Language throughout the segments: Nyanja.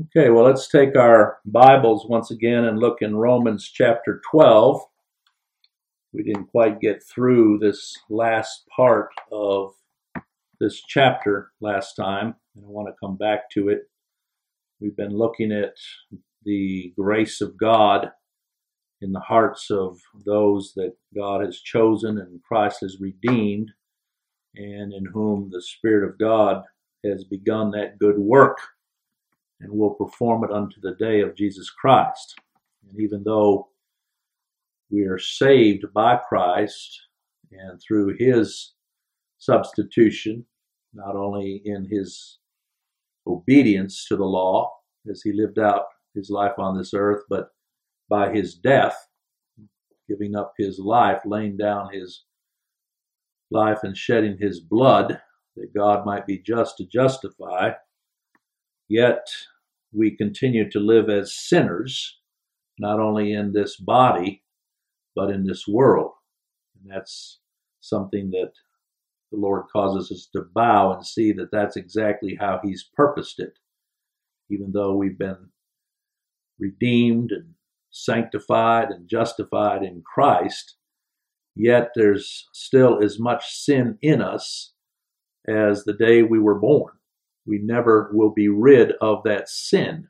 Okay, well, let's take our Bibles once again and look in Romans chapter 12. We didn't quite get through this last part of this chapter last time, and I want to come back to it. We've been looking at the grace of God in the hearts of those that God has chosen and Christ has redeemed, and in whom the Spirit of God has begun that good work and will perform it unto the day of Jesus Christ. And even though we are saved by Christ and through his substitution, not only in his obedience to the law as he lived out his life on this earth, but by his death, giving up his life, laying down his life and shedding his blood, that God might be just to justify, yet we continue to live as sinners, not only in this body, but in this world. And that's something that the Lord causes us to bow and see that that's exactly how he's purposed it. Even though we've been redeemed and sanctified and justified in Christ, yet there's still as much sin in us as the day we were born. We never will be rid of that sin.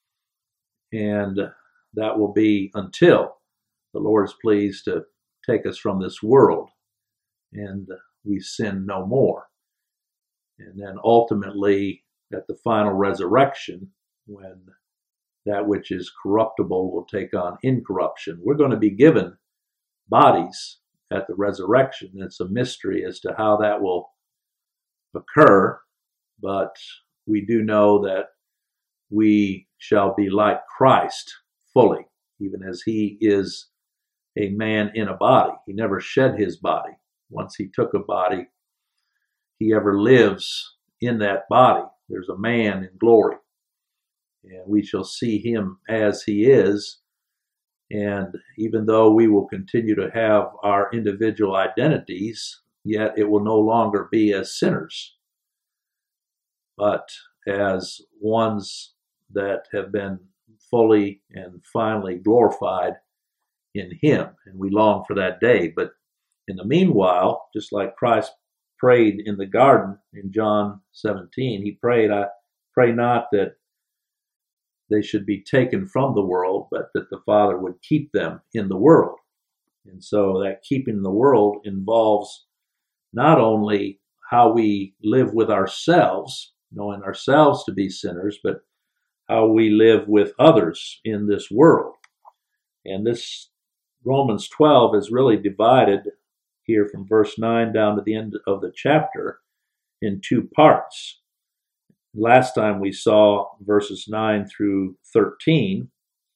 And that will be until the Lord is pleased to take us from this world and we sin no more. And then ultimately, at the final resurrection, when that which is corruptible will take on incorruption, we're going to be given bodies at the resurrection. It's a mystery as to how that will occur, but we do know that we shall be like Christ fully, even as he is a man in a body. He never shed his body. Once he took a body, he ever lives in that body. There's a man in glory, and we shall see him as he is. And even though we will continue to have our individual identities, yet it will no longer be as sinners, but as ones that have been fully and finally glorified in him. And we long for that day. But in the meanwhile, just like Christ prayed in the garden in John 17, he prayed, I pray not that they should be taken from the world, but that the Father would keep them in the world. And so that keeping the world involves not only how we live with ourselves, knowing ourselves to be sinners, but how we live with others in this world. And this Romans 12 is really divided here from verse 9 down to the end of the chapter in two parts. Last time we saw verses 9 through 13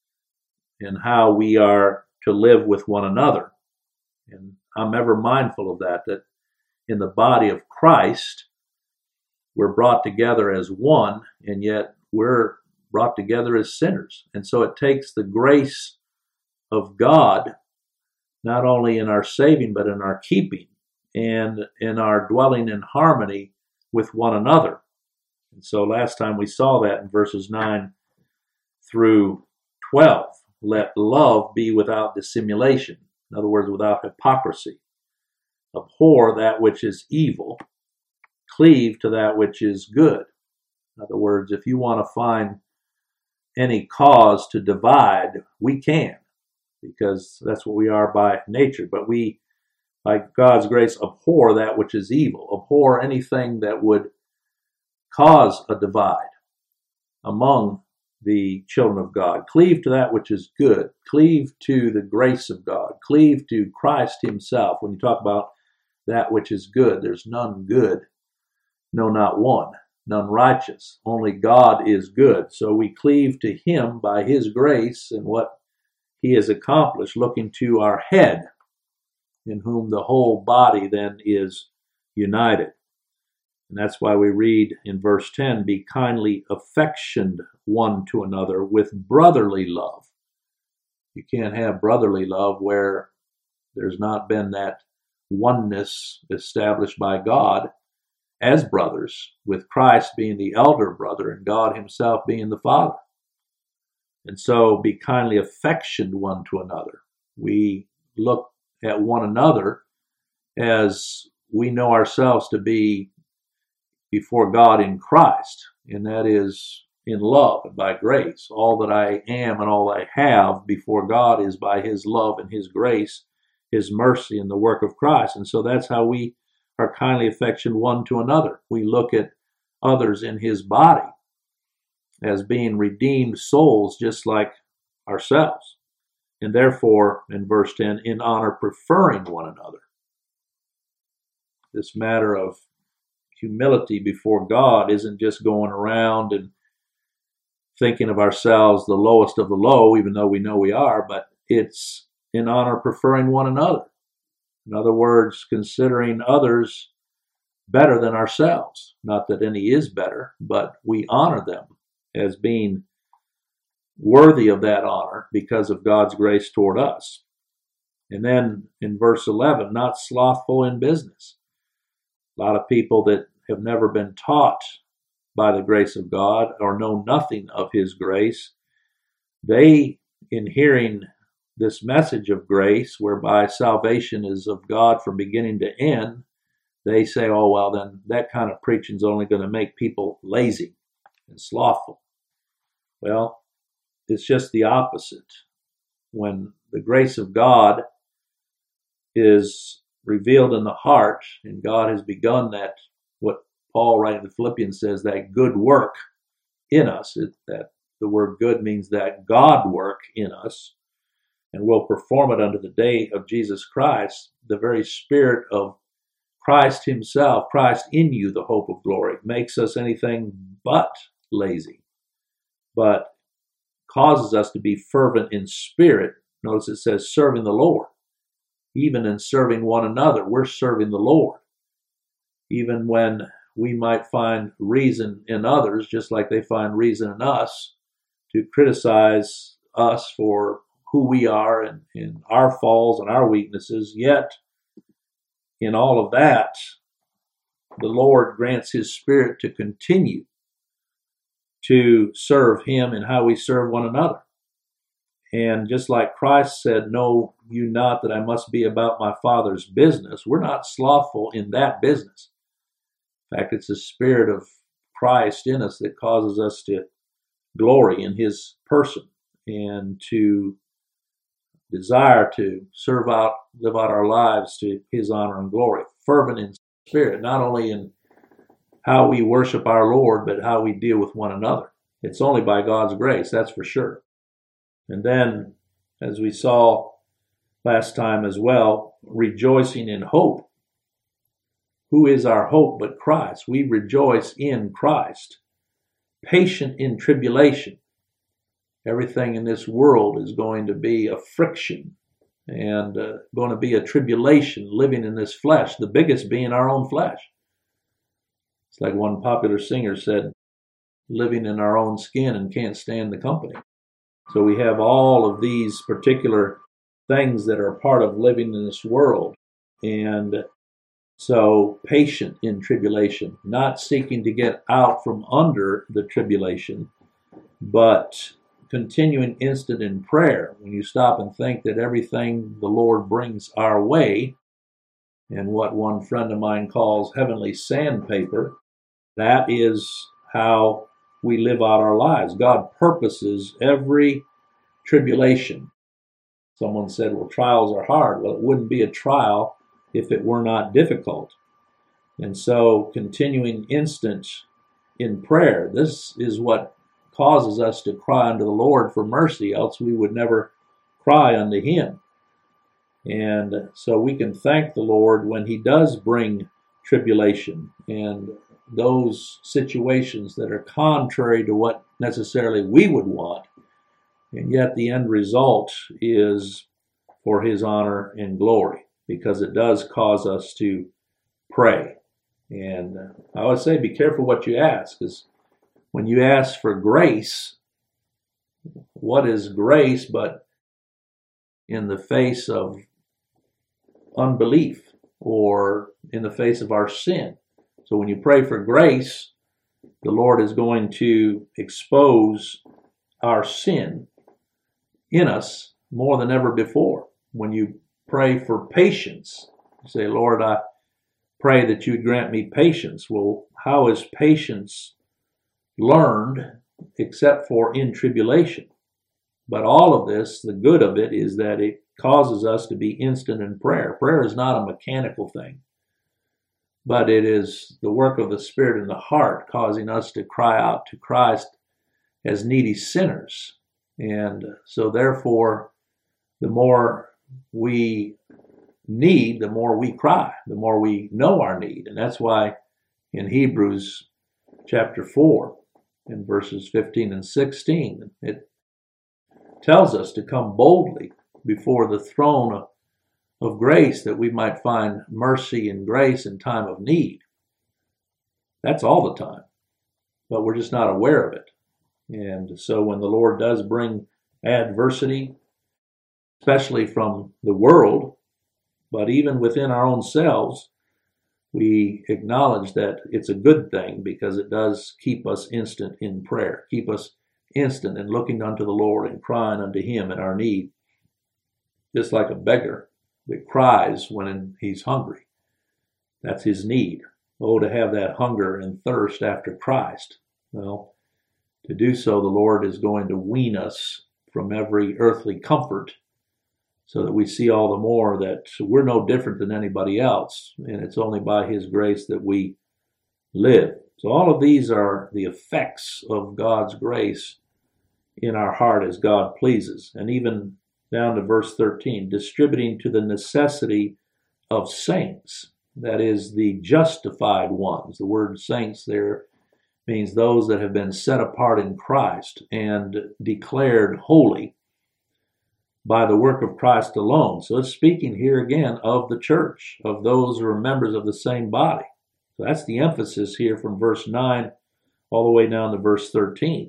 and how we are to live with one another. And I'm ever mindful of that in the body of Christ, we're brought together as one, and yet we're brought together as sinners. And so it takes the grace of God, not only in our saving, but in our keeping and in our dwelling in harmony with one another. And so last time we saw that in verses 9 through 12. Let love be without dissimulation. In other words, without hypocrisy. Abhor that which is evil. Cleave to that which is good. In other words, if you want to find any cause to divide, we can, because that's what we are by nature. But we, by God's grace, abhor that which is evil. Abhor anything that would cause a divide among the children of God. Cleave to that which is good. Cleave to the grace of God. Cleave to Christ himself. When you talk about that which is good, there's none good, no, not one. None righteous. Only God is good. So we cleave to him by his grace and what he has accomplished, looking to our head, in whom the whole body then is united. And that's why we read in verse 10, be kindly affectioned one to another with brotherly love. You can't have brotherly love where there's not been that oneness established by God as brothers, with Christ being the elder brother and God himself being the Father. And so be kindly affectioned one to another. We look at one another as we know ourselves to be before God in Christ, and that is in love and by grace. All that I am and all I have before God is by His love and His grace, His mercy, and the work of Christ. And so that's how we are kindly affectioned one to another. We look at others in His body as being redeemed souls just like ourselves. And therefore, in verse 10, in honor preferring one another. This matter of humility before God isn't just going around and thinking of ourselves the lowest of the low, even though we know we are, but it's in honor preferring one another. In other words, considering others better than ourselves. Not that any is better, but we honor them as being worthy of that honor because of God's grace toward us. And then in verse 11, not slothful in business. A lot of people that have never been taught by the grace of God or know nothing of His grace, they, in hearing this message of grace, whereby salvation is of God from beginning to end, they say, oh, well, then that kind of preaching is only going to make people lazy and slothful. Well, it's just the opposite. When the grace of God is revealed in the heart, and God has begun that, what Paul writing to Philippians says, that good work in us, that the word good means that God work in us, and will perform it unto the day of Jesus Christ. The very Spirit of Christ Himself, Christ in you, the hope of glory, makes us anything but lazy, but causes us to be fervent in spirit. Notice it says serving the Lord. Even in serving one another, we're serving the Lord. Even when we might find reason in others, just like they find reason in us, to criticize us for who we are and in our falls and our weaknesses, yet in all of that, the Lord grants His Spirit to continue to serve Him and how we serve one another. And just like Christ said, know you not that I must be about my Father's business, we're not slothful in that business. In fact, it's the Spirit of Christ in us that causes us to glory in His person and to desire to serve out, live out our lives to His honor and glory. Fervent in spirit, not only in how we worship our Lord, but how we deal with one another. It's only by God's grace, that's for sure. And then, as we saw last time as well, rejoicing in hope. Who is our hope but Christ? We rejoice in Christ. Patient in tribulation. Everything in this world is going to be a friction and going to be a tribulation living in this flesh, the biggest being our own flesh. It's like one popular singer said, living in our own skin and can't stand the company. So we have all of these particular things that are part of living in this world. And so patient in tribulation, not seeking to get out from under the tribulation, but continuing instant in prayer. When you stop and think that everything the Lord brings our way, and what one friend of mine calls heavenly sandpaper, that is how we live out our lives. God purposes every tribulation. Someone said, well, trials are hard. Well, it wouldn't be a trial if it were not difficult. And so continuing instant in prayer, this is what causes us to cry unto the Lord for mercy, else we would never cry unto Him. And so we can thank the Lord when He does bring tribulation and those situations that are contrary to what necessarily we would want, and yet the end result is for His honor and glory, because it does cause us to pray. And I always say, be careful what you ask, because when you ask for grace, what is grace but in the face of unbelief or in the face of our sin? So when you pray for grace, the Lord is going to expose our sin in us more than ever before. When you pray for patience, you say, Lord, I pray that you would grant me patience. Well, how is patience learned except for in tribulation? But all of this, the good of it is that it causes us to be instant in prayer. Prayer is not a mechanical thing, but it is the work of the Spirit in the heart, causing us to cry out to Christ as needy sinners. And so therefore, the more we need, the more we cry, the more we know our need. And that's why in Hebrews chapter 4, in verses 15 and 16, it tells us to come boldly before the throne of grace that we might find mercy and grace in time of need. That's all the time, but we're just not aware of it. And so when the Lord does bring adversity, especially from the world, but even within our own selves, we acknowledge that it's a good thing because it does keep us instant in prayer, keep us instant in looking unto the Lord and crying unto Him in our need. Just like a beggar that cries when he's hungry. That's his need. Oh, to have that hunger and thirst after Christ. Well, to do so, the Lord is going to wean us from every earthly comfort so that we see all the more that we're no different than anybody else, and it's only by His grace that we live. So all of these are the effects of God's grace in our heart as God pleases. And even down to verse 13, distributing to the necessity of saints, that is, the justified ones. The word saints there means those that have been set apart in Christ and declared holy by the work of Christ alone. So it's speaking here again of the church, of those who are members of the same body. So that's the emphasis here from verse 9 all the way down to verse 13.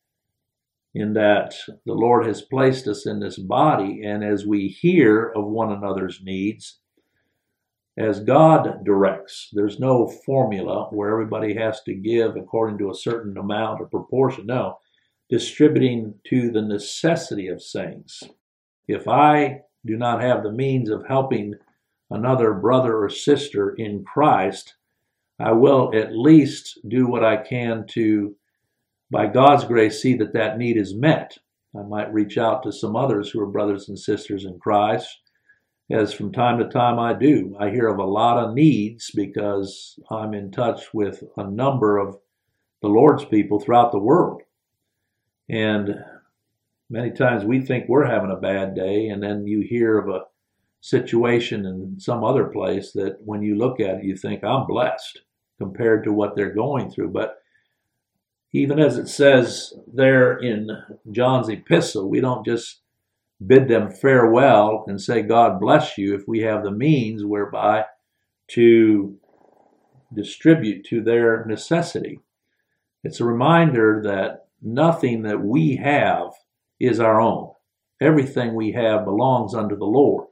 In that the Lord has placed us in this body, and as we hear of one another's needs, as God directs, there's no formula where everybody has to give according to a certain amount or proportion. No, distributing to the necessity of saints. If I do not have the means of helping another brother or sister in Christ, I will at least do what I can to, by God's grace, see that that need is met. I might reach out to some others who are brothers and sisters in Christ, as from time to time I do. I hear of a lot of needs because I'm in touch with a number of the Lord's people throughout the world. And many times we think we're having a bad day, and then you hear of a situation in some other place that when you look at it, you think, I'm blessed compared to what they're going through. But even as it says there in John's epistle, we don't just bid them farewell and say, God bless you, if we have the means whereby to distribute to their necessity. It's a reminder that nothing that we have is our own. Everything we have belongs unto the Lord.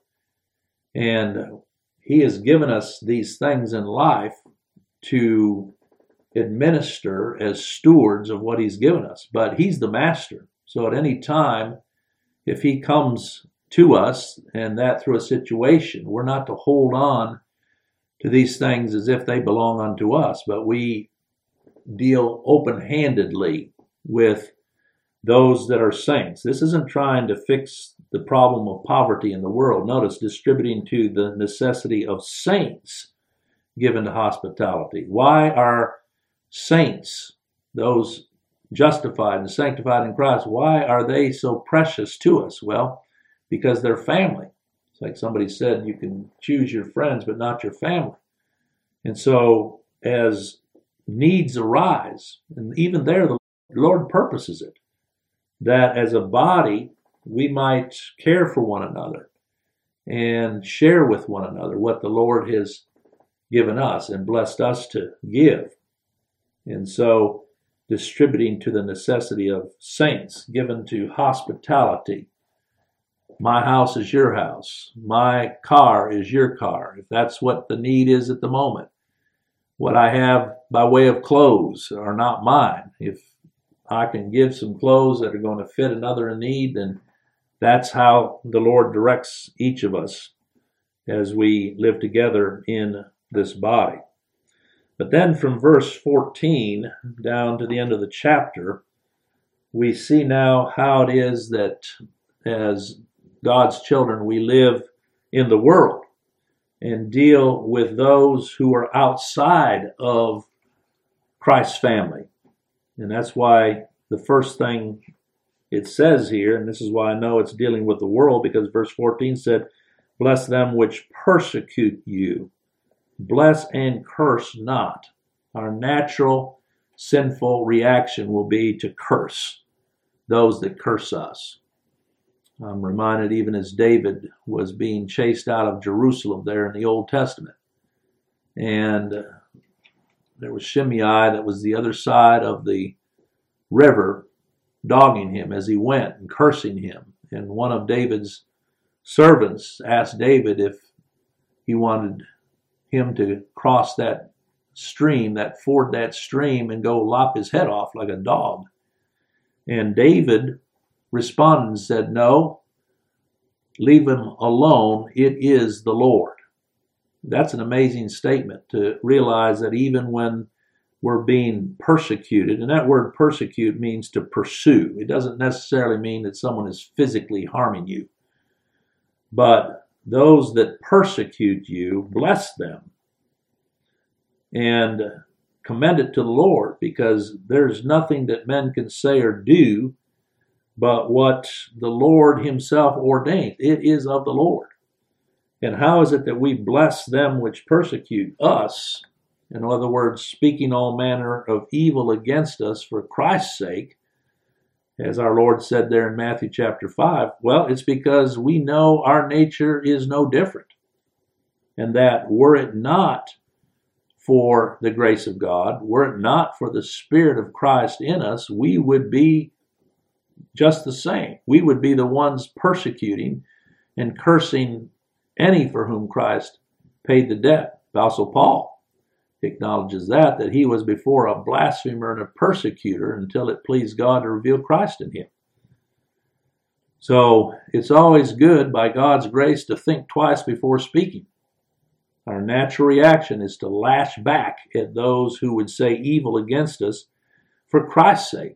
And He has given us these things in life to administer as stewards of what He's given us. But He's the master. So at any time, if He comes to us, and that through a situation, we're not to hold on to these things as if they belong unto us, but we deal open-handedly with those that are saints. This isn't trying to fix the problem of poverty in the world. Notice, distributing to the necessity of saints given to hospitality. Why are saints, those justified and sanctified in Christ, why are they so precious to us? Well, because they're family. It's like somebody said, you can choose your friends, but not your family. And so as needs arise, and even there the Lord purposes it, that as a body we might care for one another and share with one another what the Lord has given us and blessed us to give. And so distributing to the necessity of saints, given to hospitality. My house is your house. My car is your car, if that's what the need is at the moment. What I have by way of clothes are not mine. If I can give some clothes that are going to fit another in need, then that's how the Lord directs each of us as we live together in this body. But then from verse 14 down to the end of the chapter, we see now how it is that as God's children, we live in the world and deal with those who are outside of Christ's family. And that's why the first thing it says here, and this is why I know it's dealing with the world, because verse 14 said, bless them which persecute you. Bless and curse not. Our natural sinful reaction will be to curse those that curse us. I'm reminded even as David was being chased out of Jerusalem there in the Old Testament. And there was Shimei that was the other side of the river, dogging him as he went and cursing him. And one of David's servants asked David if he wanted him to cross that stream, ford that stream, and go lop his head off like a dog. And David responded and said, no, leave him alone. It is the Lord. That's an amazing statement to realize that even when we're being persecuted, and that word persecute means to pursue. It doesn't necessarily mean that someone is physically harming you. But those that persecute you, bless them and commend it to the Lord, because there's nothing that men can say or do but what the Lord himself ordained. It is of the Lord. And how is it that we bless them which persecute us? In other words, speaking all manner of evil against us for Christ's sake, as our Lord said there in Matthew chapter 5. Well, it's because we know our nature is no different. And that were it not for the grace of God, were it not for the Spirit of Christ in us, we would be just the same. We would be the ones persecuting and cursing any for whom Christ paid the debt. Apostle Paul acknowledges that he was before a blasphemer and a persecutor until it pleased God to reveal Christ in him. So it's always good by God's grace to think twice before speaking. Our natural reaction is to lash back at those who would say evil against us for Christ's sake.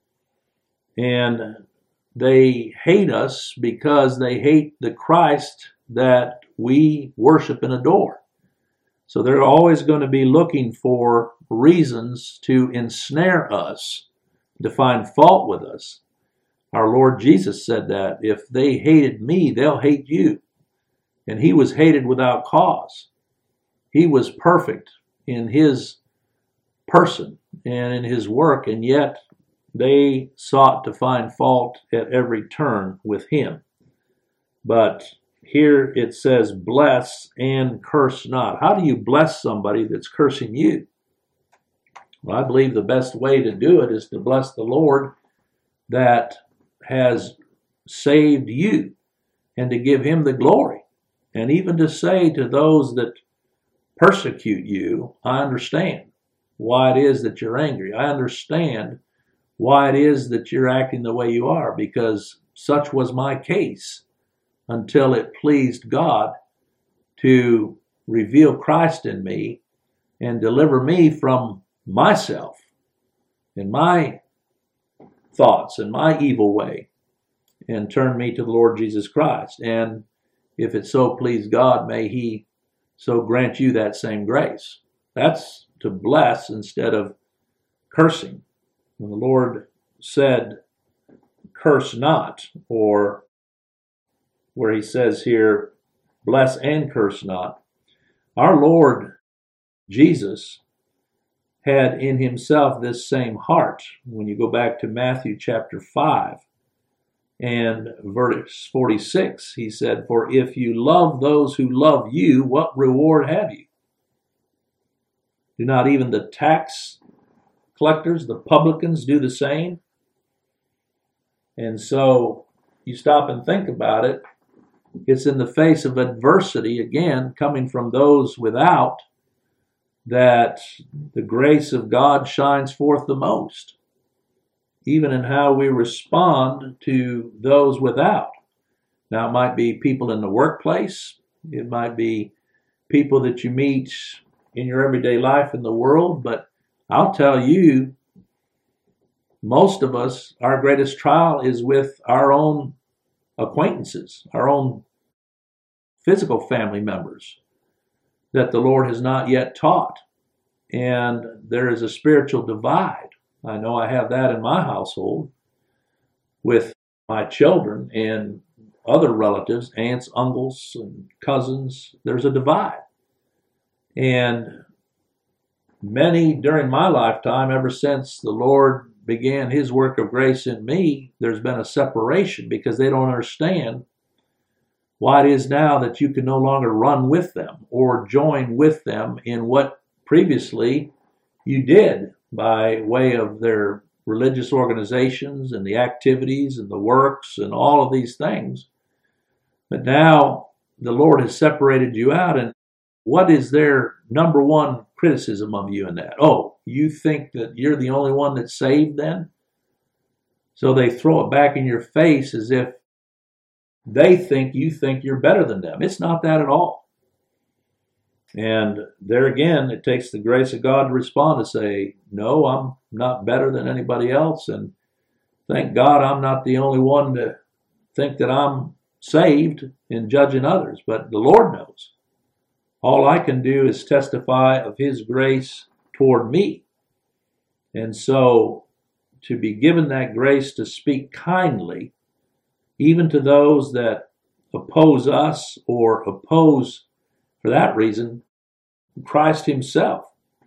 And they hate us because they hate the Christ that we worship and adore. So they're always going to be looking for reasons to ensnare us, to find fault with us. Our Lord Jesus said that if they hated me, they'll hate you. And he was hated without cause. He was perfect in his person and in his work, and yet they sought to find fault at every turn with him. But here it says, bless and curse not. How do you bless somebody that's cursing you? Well, I believe the best way to do it is to bless the Lord that has saved you and to give him the glory. And even to say to those that persecute you, I understand why it is that you're angry. I understand why it is that you're acting the way you are, because such was my case until it pleased God to reveal Christ in me and deliver me from myself and my thoughts and my evil way and turn me to the Lord Jesus Christ. And if it so please God, may he so grant you that same grace. That's to bless instead of cursing. When the Lord said, curse not, or where he says here, bless and curse not, our Lord Jesus had in himself this same heart. When you go back to Matthew chapter 5 and verse 46, he said, for if you love those who love you, what reward have you? Do not even the tax collectors, the publicans, do the same? And so you stop and think about it. It's in the face of adversity, again, coming from those without, that the grace of God shines forth the most, even in how we respond to those without. Now, it might be people in the workplace. It might be people that you meet in your everyday life in the world. But I'll tell you, most of us, our greatest trial is with our own acquaintances, our own physical family members that the Lord has not yet taught. And there is a spiritual divide. I know I have that in my household with my children and other relatives, aunts, uncles, and cousins. There's a divide. And many during my lifetime, ever since the Lord began his work of grace in me, there's been a separation because they don't understand why it is now that you can no longer run with them or join with them in what previously you did by way of their religious organizations and the activities and the works and all of these things. But now the Lord has separated you out, and what is their number one criticism of you in that? Oh, you think that you're the only one that's saved then? So they throw it back in your face as if they think you think you're better than them. It's not that at all. And there again, it takes the grace of God to respond to say, no, I'm not better than anybody else. And thank God I'm not the only one to think that I'm saved in judging others. But the Lord knows. All I can do is testify of his grace toward me. And so to be given that grace to speak kindly, even to those that oppose us or oppose, for that reason, Christ himself,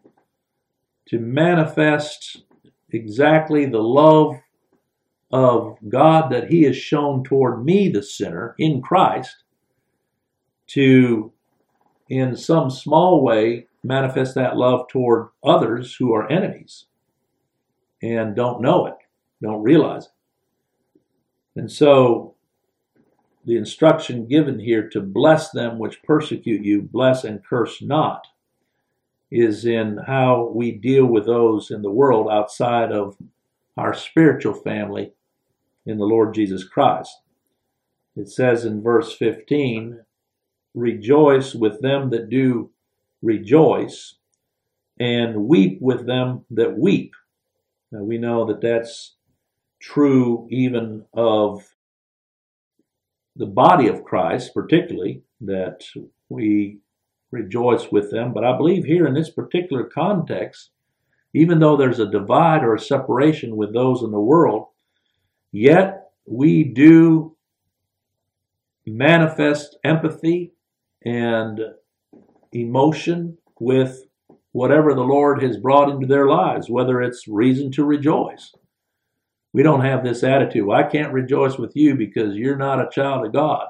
to manifest exactly the love of God that he has shown toward me, the sinner, in Christ, to, in some small way, manifest that love toward others who are enemies and don't know it, don't realize it. And so the instruction given here to bless them which persecute you, bless and curse not, is in how we deal with those in the world outside of our spiritual family in the Lord Jesus Christ. It says in verse 15, rejoice with them that do rejoice, and weep with them that weep. Now we know that that's true even of the body of Christ, particularly, that we rejoice with them. But I believe here in this particular context, even though there's a divide or a separation with those in the world, yet we do manifest empathy and emotion with whatever the Lord has brought into their lives, whether it's reason to rejoice. We don't have this attitude, well, I can't rejoice with you because you're not a child of God.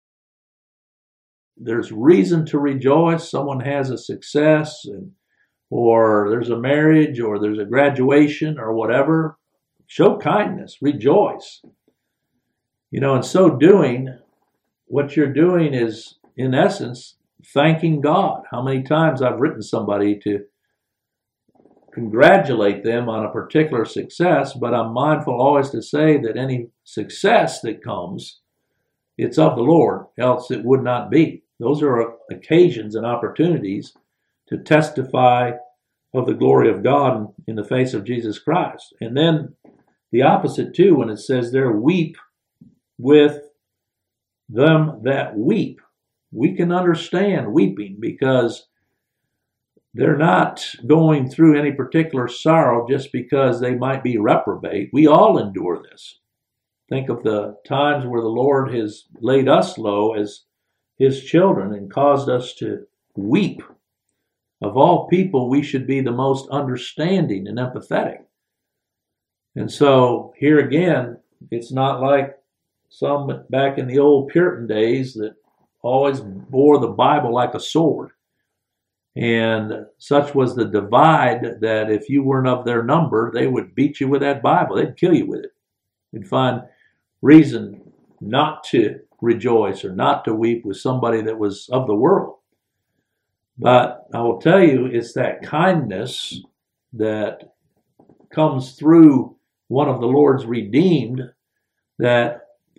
There's reason to rejoice. Someone has a success, or there's a marriage, or there's a graduation, or whatever. Show kindness, rejoice. In so doing, what you're doing is, in essence, thanking God. How many times I've written somebody to congratulate them on a particular success, but I'm mindful always to say that any success that comes, it's of the Lord, else it would not be. Those are occasions and opportunities to testify of the glory of God in the face of Jesus Christ. And then the opposite too, when it says there, weep with them that weep. We can understand weeping because they're not going through any particular sorrow just because they might be reprobate. We all endure this. Think of the times where the Lord has laid us low as his children and caused us to weep. Of all people, we should be the most understanding and empathetic. And so here again, it's not like some back in the old Puritan days that always bore the Bible like a sword. And such was the divide that if you weren't of their number, they would beat you with that Bible. They'd kill you with it. You'd find reason not to rejoice or not to weep with somebody that was of the world. But I will tell you, it's that kindness that comes through one of the Lord's redeemed that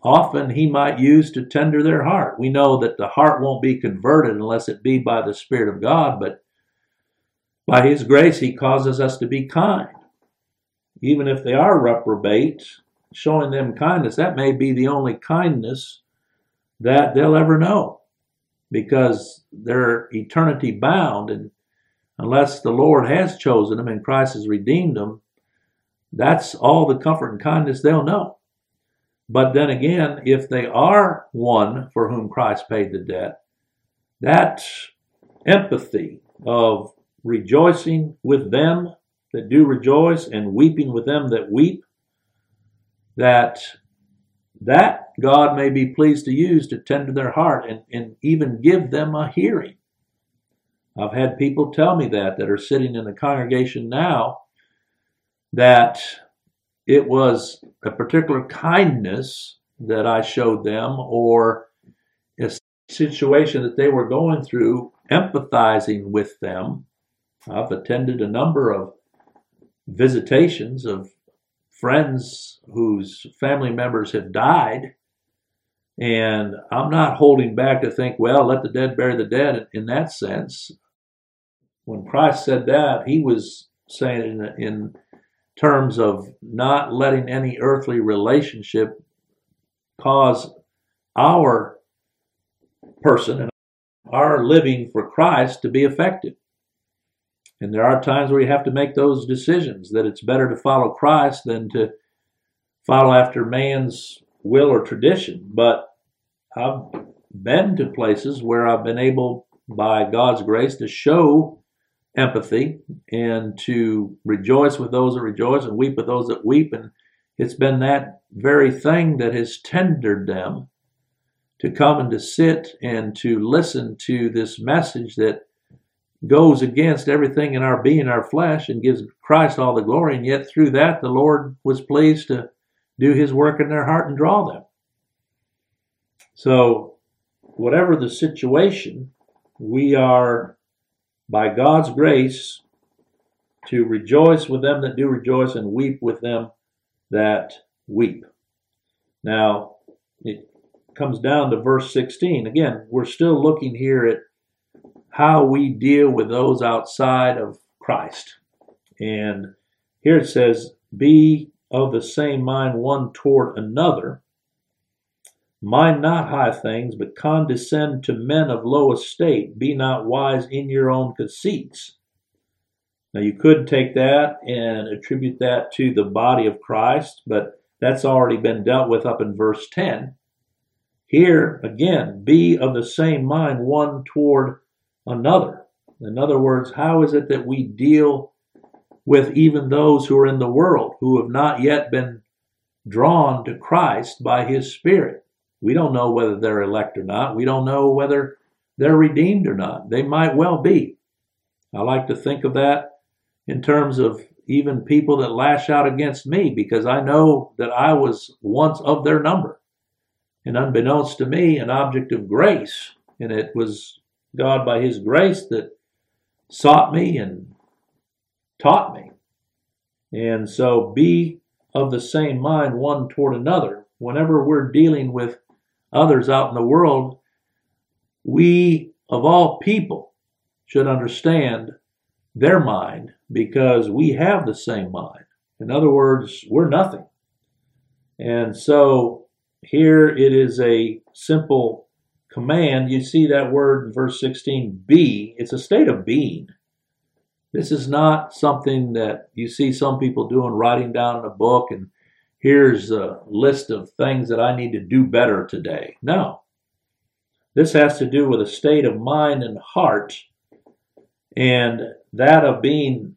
often he might use to tender their heart. We know that the heart won't be converted unless it be by the Spirit of God, but by his grace he causes us to be kind. Even if they are reprobate, showing them kindness, that may be the only kindness that they'll ever know, because they're eternity bound, and unless the Lord has chosen them and Christ has redeemed them, that's all the comfort and kindness they'll know. But then again, if they are one for whom Christ paid the debt, that empathy of rejoicing with them that do rejoice and weeping with them that weep, that God may be pleased to use to tend to their heart and even give them a hearing. I've had people tell me that are sitting in the congregation now, that it was a particular kindness that I showed them, or a situation that they were going through, empathizing with them. I've attended a number of visitations of friends whose family members have died, and I'm not holding back to think, well, let the dead bury the dead in that sense. When Christ said that, he was saying in terms of not letting any earthly relationship cause our person and our living for Christ to be affected. And there are times where you have to make those decisions, that it's better to follow Christ than to follow after man's will or tradition. But I've been to places where I've been able, by God's grace, to show empathy and to rejoice with those that rejoice and weep with those that weep. And it's been that very thing that has tendered them to come and to sit and to listen to this message that goes against everything in our being, our flesh, and gives Christ all the glory. And yet through that, the Lord was pleased to do his work in their heart and draw them. So whatever the situation, we are, by God's grace, to rejoice with them that do rejoice and weep with them that weep. Now, it comes down to verse 16. Again, we're still looking here at how we deal with those outside of Christ. And here it says, be of the same mind one toward another. Mind not high things, but condescend to men of low estate. Be not wise in your own conceits. Now you could take that and attribute that to the body of Christ, but that's already been dealt with up in verse 10. Here, again, be of the same mind one toward another. In other words, how is it that we deal with even those who are in the world, who have not yet been drawn to Christ by his Spirit? We don't know whether they're elect or not. We don't know whether they're redeemed or not. They might well be. I like to think of that in terms of even people that lash out against me, because I know that I was once of their number, and unbeknownst to me, an object of grace. And it was God by his grace that sought me and taught me. And so be of the same mind one toward another. Whenever we're dealing with others out in the world, we, of all people, should understand their mind, because we have the same mind. In other words, we're nothing. And so here it is a simple command. You see that word in verse 16, be. It's a state of being. This is not something that you see some people doing, writing down in a book, and here's a list of things that I need to do better today. No. This has to do with a state of mind and heart, and that of being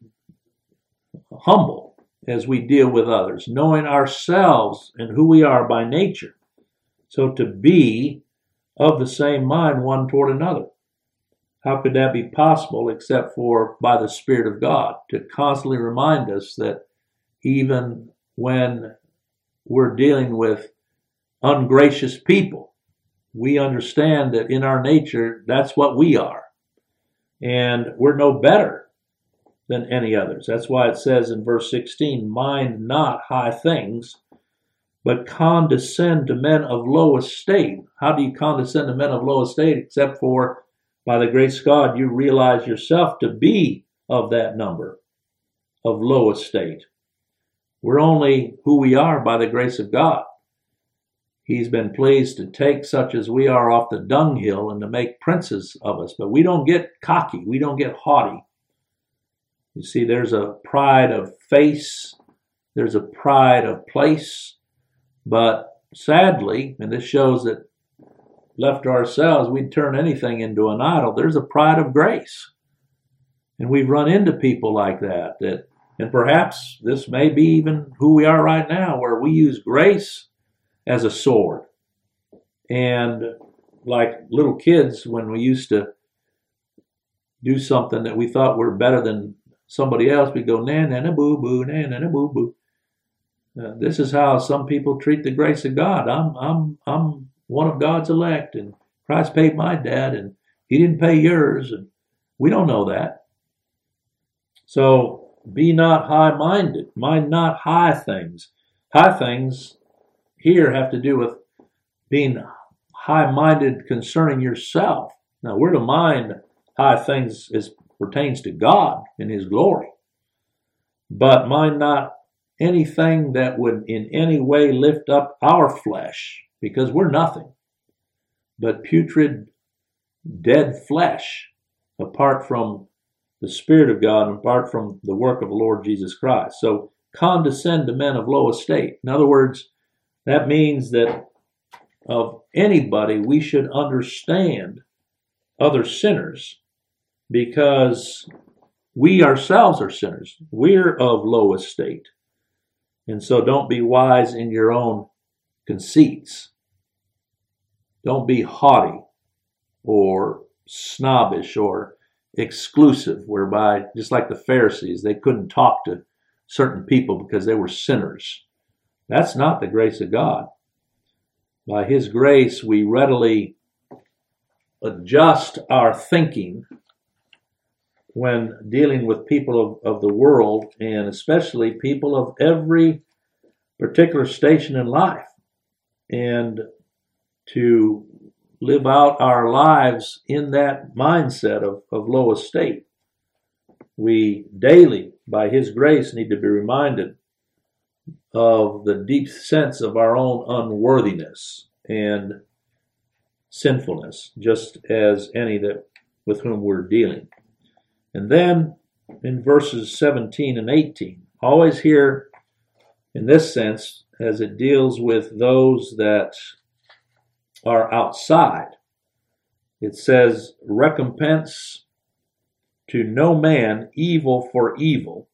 humble as we deal with others, knowing ourselves and who we are by nature. So to be of the same mind one toward another. How could that be possible except for by the Spirit of God, to constantly remind us that even when we're dealing with ungracious people, we understand that in our nature, that's what we are. And we're no better than any others. That's why it says in verse 16, mind not high things, but condescend to men of low estate. How do you condescend to men of low estate except for by the grace of God you realize yourself to be of that number of low estate? We're only who we are by the grace of God. He's been pleased to take such as we are off the dunghill and to make princes of us. But we don't get cocky. We don't get haughty. You see, there's a pride of face. There's a pride of place. But sadly, and this shows that left to ourselves, we'd turn anything into an idol. There's a pride of grace. And we've run into people like that. And perhaps this may be even who we are right now, where we use grace as a sword. And like little kids, when we used to do something that we thought were better than somebody else, we go, na na na boo boo, na na na boo boo. This is how some people treat the grace of God. I'm one of God's elect, and Christ paid my debt, and He didn't pay yours, and we don't know that. So be not high-minded. Mind not high things. High things here have to do with being high-minded concerning yourself. Now, we're to mind high things as pertains to God and His glory. But mind not anything that would in any way lift up our flesh, because we're nothing but putrid, dead flesh apart from the Spirit of God and apart from the work of the Lord Jesus Christ. So condescend to men of low estate. In other words, that means that of anybody we should understand other sinners, because we ourselves are sinners. We're of low estate. And so don't be wise in your own conceits. Don't be haughty or snobbish or exclusive, whereby, just like the Pharisees, they couldn't talk to certain people because they were sinners. That's not the grace of God. By His grace, we readily adjust our thinking when dealing with people of the world, and especially people of every particular station in life, and to live out our lives in that mindset of low estate. We daily, by His grace, need to be reminded of the deep sense of our own unworthiness and sinfulness, just as any that with whom we're dealing. And then in verses 17 and 18, always here in this sense, as it deals with those that are outside, it says, recompense to no man evil for evil.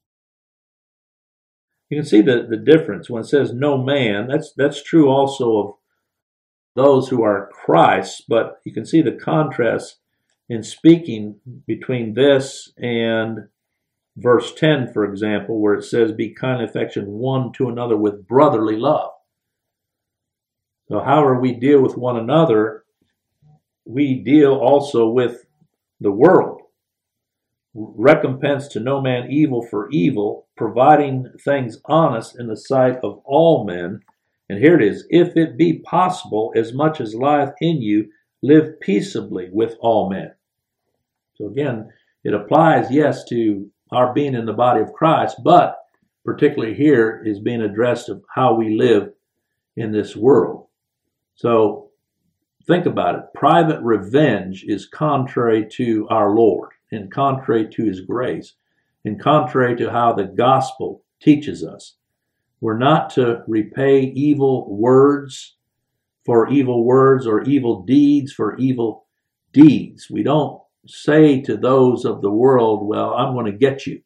You can see the difference when it says no man. That's true also of those who are Christ, but you can see the contrast in speaking between this and verse 10, for example, where it says, be kind affection one to another with brotherly love. So however we deal with one another, we deal also with the world. Recompense to no man evil for evil, providing things honest in the sight of all men. And here it is, if it be possible, as much as lieth in you, live peaceably with all men. So again, it applies, yes, to our being in the body of Christ, but particularly here is being addressed of how we live in this world. So think about it. Private revenge is contrary to our Lord and contrary to His grace and contrary to how the gospel teaches us. We're not to repay evil words for evil words or evil deeds for evil deeds. We don't say to those of the world, well, I'm going to get you.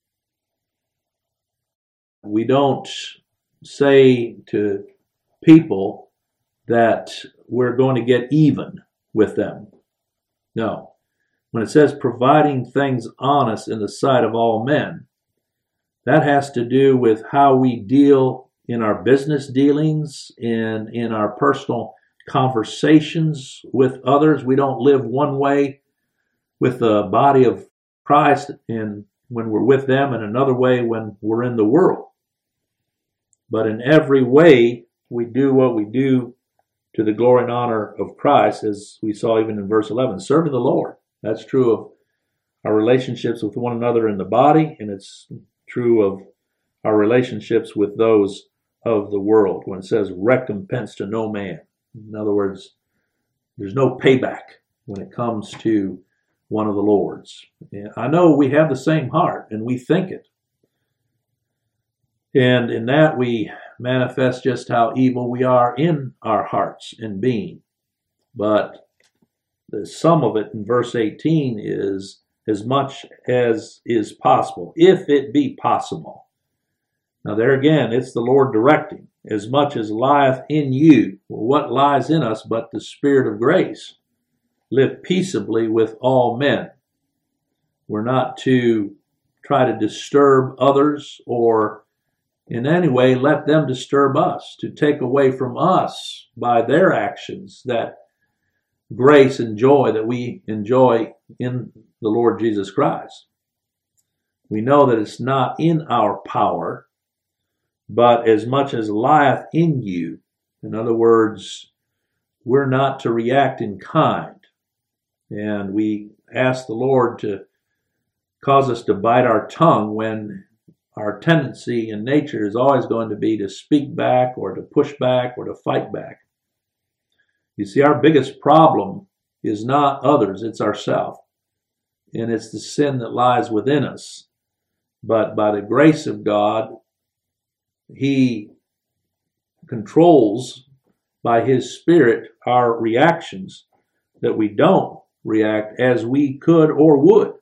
We don't say to people that we're going to get even with them. No. When it says providing things honest in the sight of all men, that has to do with how we deal in our business dealings, in our personal conversations with others. We don't live one way with the body of Christ and when we're with them, and another way when we're in the world. But in every way, we do what we do to the glory and honor of Christ, as we saw even in verse 11, serving the Lord. That's true of our relationships with one another in the body, and it's true of our relationships with those of the world when it says recompense to no man. In other words, there's no payback when it comes to one of the Lord's. And I know we have the same heart and we think it. And in that we manifest just how evil we are in our hearts and being. But the sum of it in verse 18 is as much as is possible, if it be possible. Now there again, it's the Lord directing. As much as lieth in you. Well, what lies in us but the Spirit of grace? Live peaceably with all men. We're not to try to disturb others or in any way let them disturb us, to take away from us by their actions that grace and joy that we enjoy in the Lord Jesus Christ. We know that it's not in our power, but as much as lieth in you. In other words, we're not to react in kind. And we ask the Lord to cause us to bite our tongue when our tendency in nature is always going to be to speak back or to push back or to fight back. You see, our biggest problem is not others, it's ourselves. And it's the sin that lies within us. But by the grace of God, He controls by His Spirit our reactions, that we don't react as we could or would,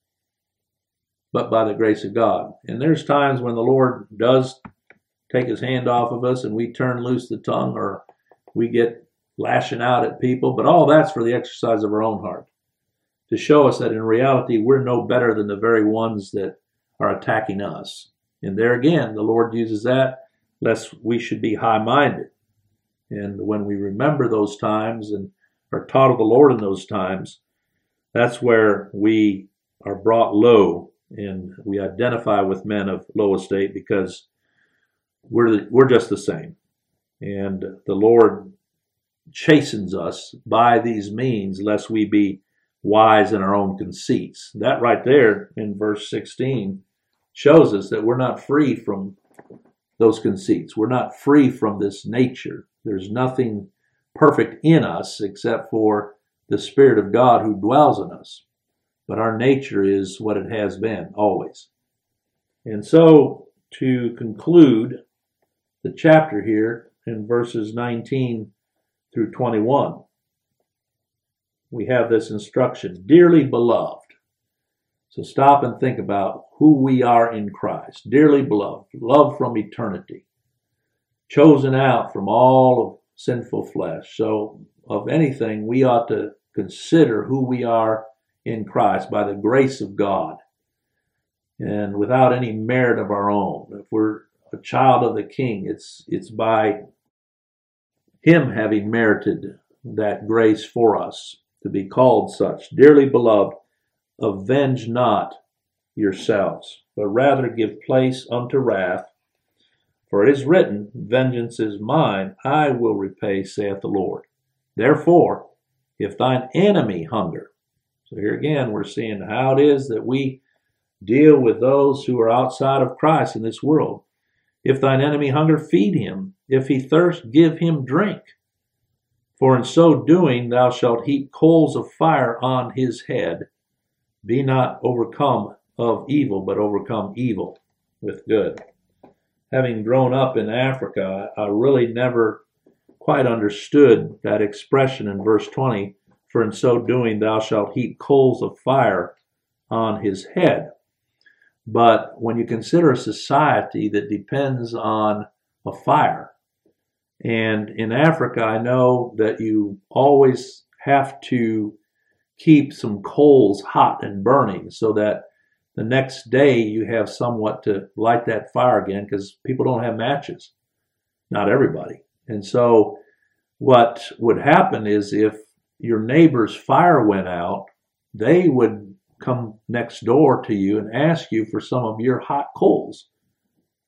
but by the grace of God. And there's times when the Lord does take His hand off of us and we turn loose the tongue or we get lashing out at people, but all that's for the exercise of our own heart, to show us that in reality we're no better than the very ones that are attacking us. And there again, the Lord uses that lest we should be high-minded. And when we remember those times and are taught of the Lord in those times, that's where we are brought low and we identify with men of low estate because we're just the same. And the Lord chastens us by these means lest we be wise in our own conceits. That right there in verse 16 shows us that we're not free from those conceits. We're not free from this nature. There's nothing perfect in us except for the Spirit of God who dwells in us. But our nature is what it has been always. And so to conclude the chapter here in verses 19 through 21, we have this instruction, dearly beloved. So stop and think about who we are in Christ. Dearly beloved, loved from eternity, chosen out from all of sinful flesh. So of anything, we ought to consider who we are in Christ by the grace of God and without any merit of our own. If we're a child of the King, it's by Him having merited that grace for us to be called such. Dearly beloved, avenge not yourselves, but rather give place unto wrath. For it is written, vengeance is mine, I will repay, saith the Lord. Therefore, if thine enemy hunger. So here again, we're seeing how it is that we deal with those who are outside of Christ in this world. If thine enemy hunger, feed him. If he thirst, give him drink. For in so doing thou shalt heap coals of fire on his head. Be not overcome of evil, but overcome evil with good. Having grown up in Africa, I really never quite understood that expression in verse 20, for in so doing thou shalt heap coals of fire on his head. But when you consider a society that depends on a fire, and in Africa I know that you always have to keep some coals hot and burning so that the next day you have somewhat to light that fire again, because people don't have matches. Not everybody. And so what would happen is if your neighbor's fire went out, they would come next door to you and ask you for some of your hot coals.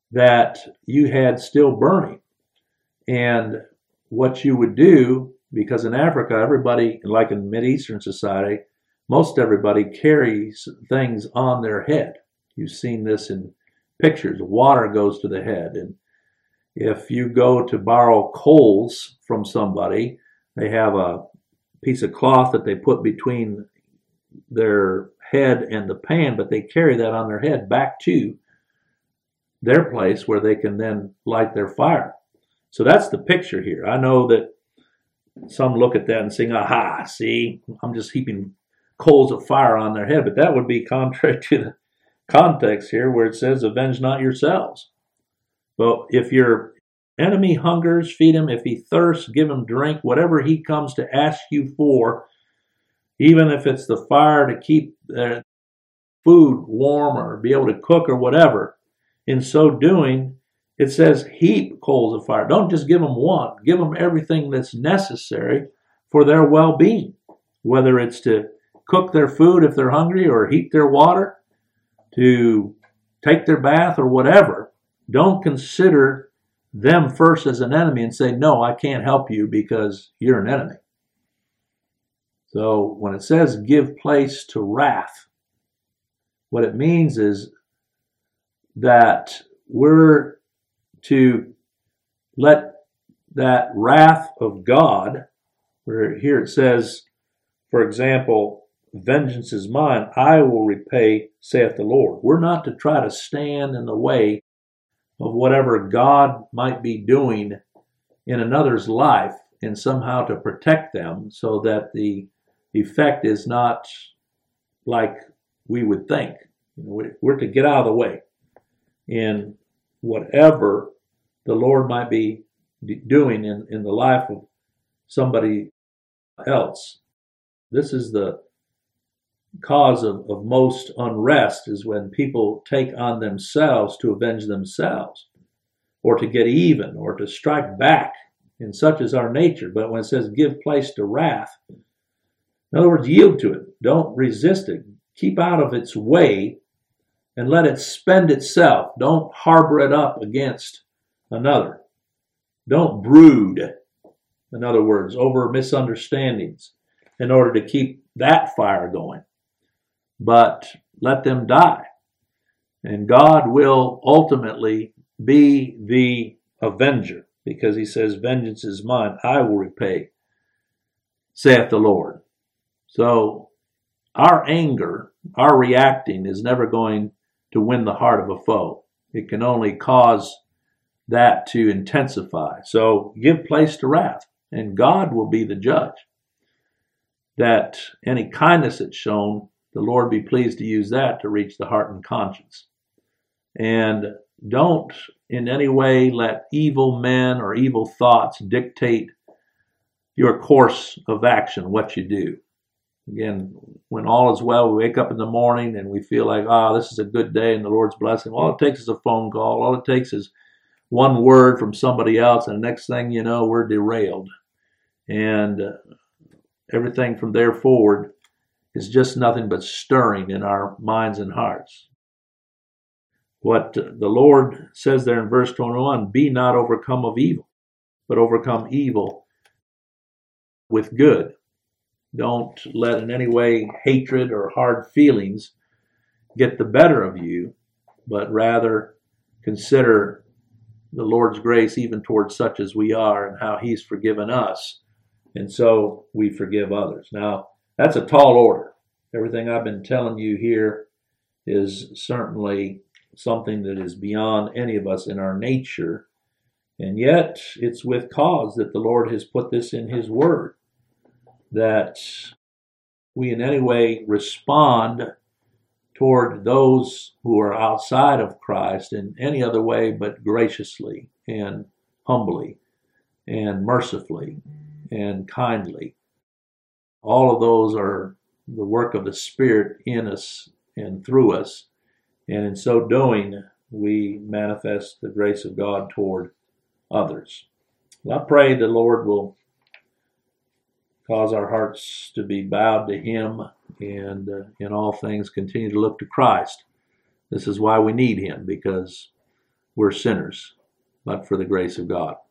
that you had still burning. And what you would do, because in Africa, everybody, like in Mideastern society, most everybody carries things on their head. You've seen this in pictures. Water goes to the head. And if you go to borrow coals from somebody, they have a piece of cloth that they put between their head and the pan, but they carry that on their head back to their place where they can then light their fire. So that's the picture here. I know that some look at that and say, aha, see, I'm just heaping coals of fire on their head. But that would be contrary to the context here where it says, avenge not yourselves. Well, if your enemy hungers, feed him. If he thirsts, give him drink. Whatever he comes to ask you for, even if it's the fire to keep their food warm or be able to cook or whatever, in so doing, it says heap coals of fire. Don't just give them one. Give them everything that's necessary for their well-being, whether it's to cook their food if they're hungry or heat their water, to take their bath or whatever. Don't consider them first as an enemy and say, no, I can't help you because you're an enemy. So when it says give place to wrath, what it means is that we're to let that wrath of God, where here it says, for example, vengeance is mine, I will repay, saith the Lord. We're not to try to stand in the way of whatever God might be doing in another's life and somehow to protect them so that the effect is not like we would think. We're to get out of the way in whatever the Lord might be doing in the life of somebody else. This is the cause of most unrest, is when people take on themselves to avenge themselves or to get even or to strike back, and such is our nature. But when it says give place to wrath, in other words, yield to it. Don't resist it. Keep out of its way and let it spend itself. Don't harbor it up against another. Don't brood, in other words, over misunderstandings in order to keep that fire going. But let them die. And God will ultimately be the avenger, because he says, vengeance is mine, I will repay, saith the Lord. So our anger, our reacting, is never going to win the heart of a foe. It can only cause that to intensify. So give place to wrath, and God will be the judge. That any kindness that's shown, the Lord be pleased to use that to reach the heart and conscience. And don't in any way let evil men or evil thoughts dictate your course of action, what you do. Again, when all is well, we wake up in the morning and we feel like, this is a good day and the Lord's blessing. All it takes is a phone call. All it takes is one word from somebody else, and the next thing you know, we're derailed. And everything from there forward is just nothing but stirring in our minds and hearts. What the Lord says there in verse 21, be not overcome of evil, but overcome evil with good. Don't let in any way hatred or hard feelings get the better of you, but rather consider the Lord's grace even towards such as we are and how he's forgiven us. And so we forgive others. Now, that's a tall order. Everything I've been telling you here is certainly something that is beyond any of us in our nature. And yet, it's with cause that the Lord has put this in his word, that we in any way respond toward those who are outside of Christ in any other way but graciously and humbly and mercifully and kindly. All of those are the work of the Spirit in us and through us. And in so doing, we manifest the grace of God toward others. Well, I pray the Lord will cause our hearts to be bowed to him and in all things continue to look to Christ. This is why we need him, because we're sinners, but for the grace of God.